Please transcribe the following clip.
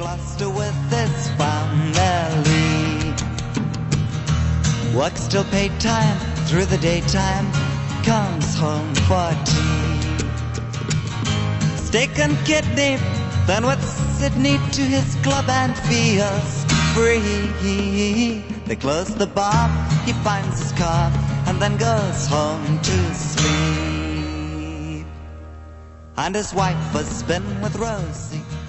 Gloucester with his family. Works till pay time, through the daytime, comes home for tea. Steak and kidney, then with Sydney to his club and feels free. They close the bar, he finds his car, and then goes home to sleep. And his wife has been with Rosie